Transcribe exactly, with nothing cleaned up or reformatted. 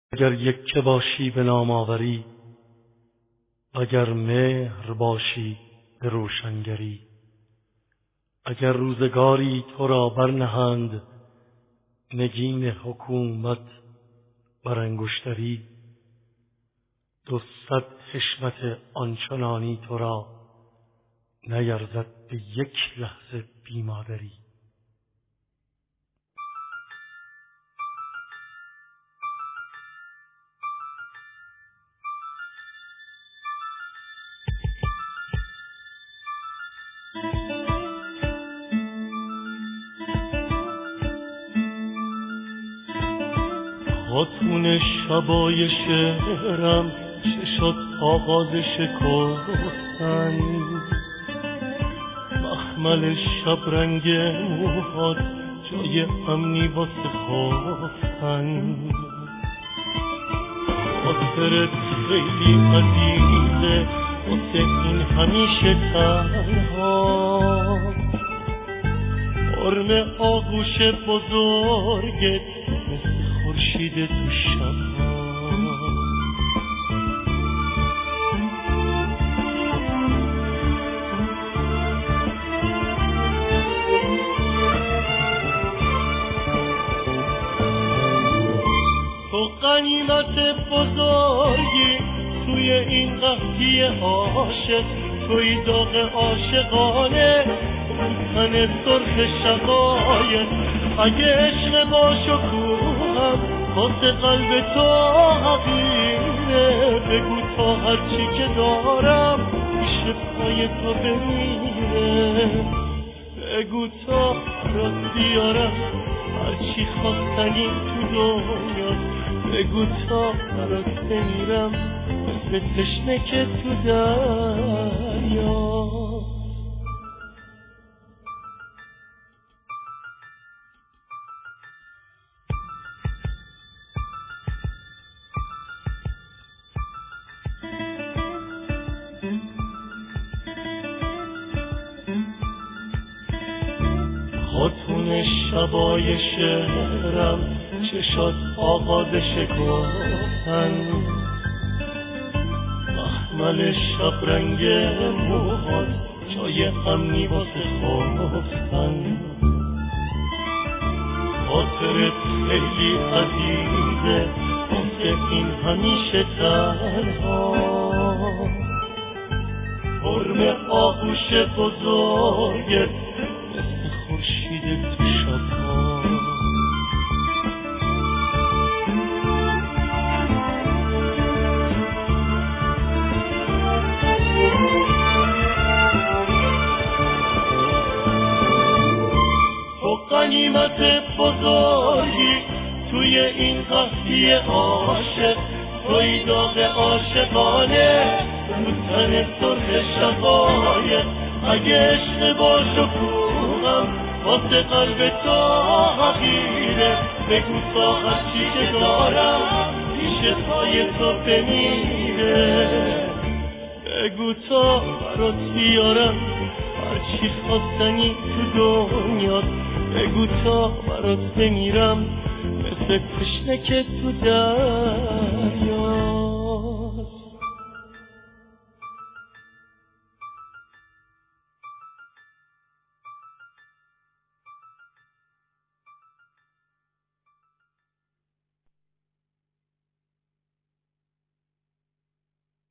اگر یکه باشی به نام آوری، اگر مهر باشی به روشنگری، اگر روزگاری تو را برنهند نگین حکومت بر انگشتری، دو صد حشمت آنچنانی تو را نیرزد به یک لحظه بیمادری. خاتون شبای شهرم چه شد آغاز شکفتن، مخمل شبرنگ موهات جای امنی واسه خفتن. خاطرت خیلی عزیزه واسه این همیشه تنها، حرم آغوش بزرگت خورشید تو شب‌ها. تو غنیمت بزرگی توی این قحطی عاشق، توی داغ عاشقانه تن سرخ شقایق. اگه عشق با شکوهم واسه قلب تو حقیره، بگو تا هرچی که دارم پیش پای تو بمیره، بگو تا برات بیارم هرچی خواستنی تو دنیا، بگو تا برات بمیرم مثل تشنه که تو دریا. خاتون شبای شهرم چشات آغاز شکفتن، مخمل شبرنگ موهات جای امنی واسه خفتن. خاطرت خیلی عزیزه واسه این همیشه تنها، حرم آغوش بزرگت مثل خورشید تو شب‌ها. تو غنیمت بزرگی توی این قحطی عاشق، توی داغ عاشقانه تو تن سرخ شقایق. اگه عشق با شکوهم واسه قلب تو حقیره، بگو تا هرچی که دارم پیش پای تو بمیره، بگو تا برات بیارم هرچی خواستنی تو دنیا، بگو تا برات بمیرم مثل تشنه که تو در